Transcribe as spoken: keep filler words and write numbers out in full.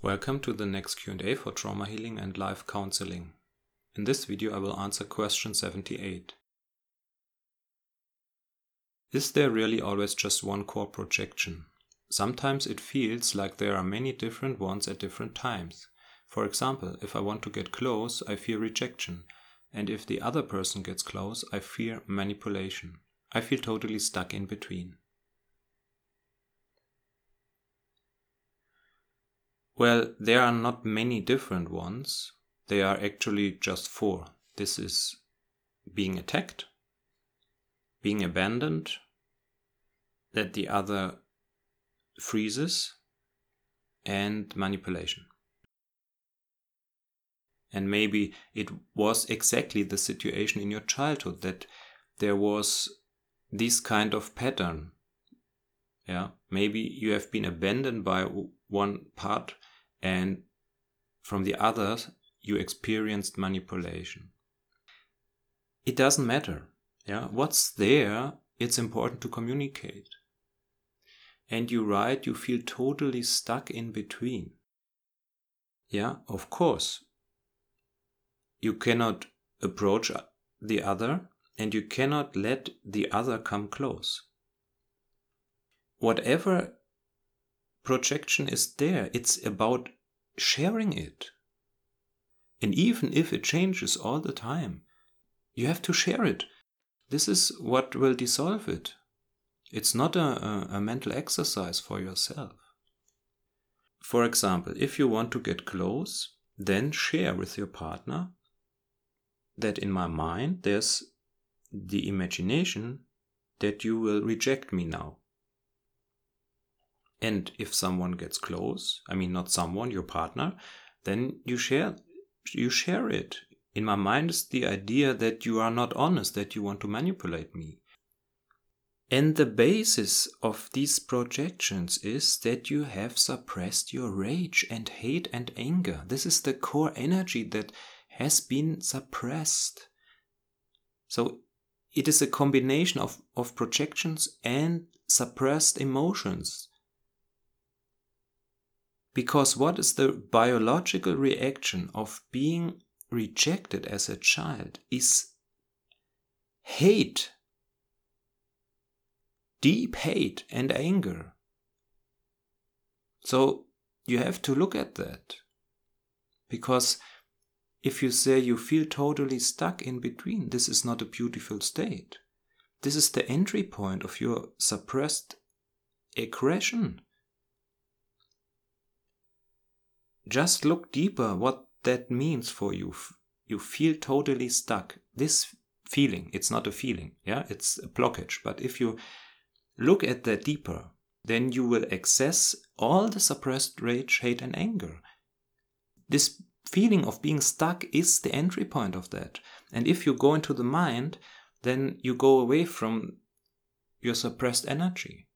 Welcome to the next Q and A for trauma healing and life counseling. In this video I will answer question seventy-eight. Is there really always just one core projection? Sometimes it feels like there are many different ones at different times. For example, if I want to get close, I fear rejection, and if the other person gets close, I fear manipulation. I feel totally stuck in between. Well, there are not many different ones. There are actually just four. This is being attacked, being abandoned, that the other freezes, and manipulation. And maybe it was exactly the situation in your childhood that there was this kind of pattern. Yeah, maybe you have been abandoned by one part and from the other you experienced manipulation. It doesn't matter. Yeah, what's there, it's important to communicate. And you write, you feel totally stuck in between. Yeah, of course. You cannot approach the other and you cannot let the other come close. Whatever projection is there, it's about sharing it. And even if it changes all the time, you have to share it. This is what will dissolve it. It's not a, a, a mental exercise for yourself. For example, if you want to get close, then share with your partner that in my mind there's the imagination that you will reject me now. And if someone gets close, I mean not someone, your partner, then you share you share it. In my mind is the idea that you are not honest, that you want to manipulate me. And the basis of these projections is that you have suppressed your rage and hate and anger. This is the core energy that has been suppressed. So it is a combination of, of projections and suppressed emotions. Because what is the biological reaction of being rejected as a child is hate, deep hate and anger. So you have to look at that. Because if you say you feel totally stuck in between, this is not a beautiful state. This is the entry point of your suppressed aggression. Just look deeper what that means for you. You feel totally stuck. This feeling, it's not a feeling, yeah, it's a blockage. But if you look at that deeper, then you will access all the suppressed rage, hate and anger. This feeling of being stuck is the entry point of that. And if you go into the mind, then you go away from your suppressed energy.